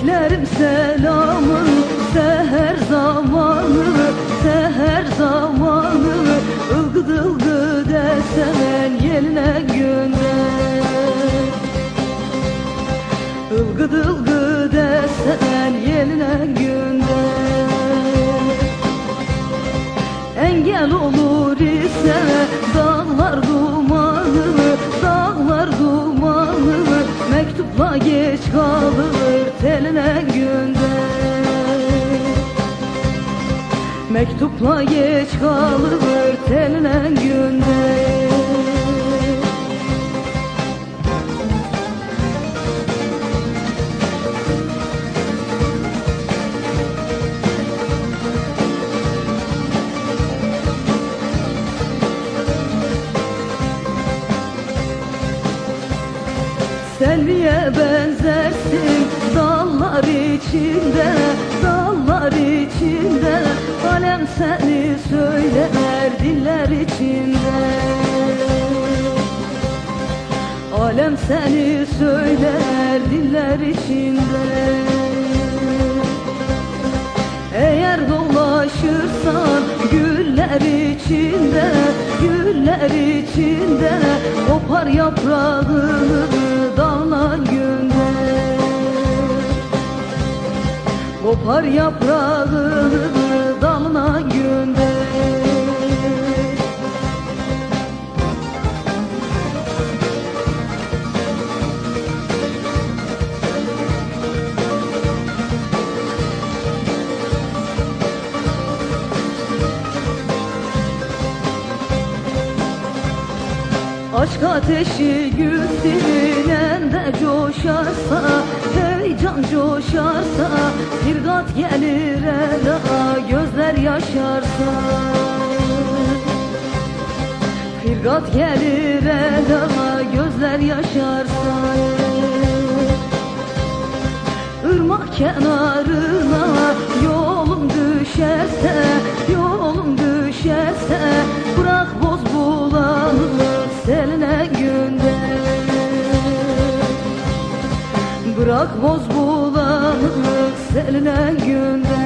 Beklerim selamın seher zamanı, seher zamanı. Ilgıt ılgıt esen yeline gönder. Ilgıt ılgıt esen yeline gönder. Engel olur ise dağlar dumanı, dağlar dumanı. Mektupla geç kalır teline gönder. Mektupla geç kalır teline gönder. Selviye benzersin dallar içinde, dallar içinde. Alem seni söyler diller içinde. Alem seni söyler diller içinde. Eğer dolaşırsan güller içinde, güller içinde. Kopar yaprağını dalına gönder. Kopar yaprağını dalına gönder. Aşk ateşi gül sinende coşarsa, heyecan coşarsa. Firgat gelir ela gözler yaşarsa. Firgat gelir ela gözler yaşarsa. Irmak kenarına yolum düşerse, yolum düşerse. Bırak boz bulanı seline gönder. Bırak boz bulanı seline gönder.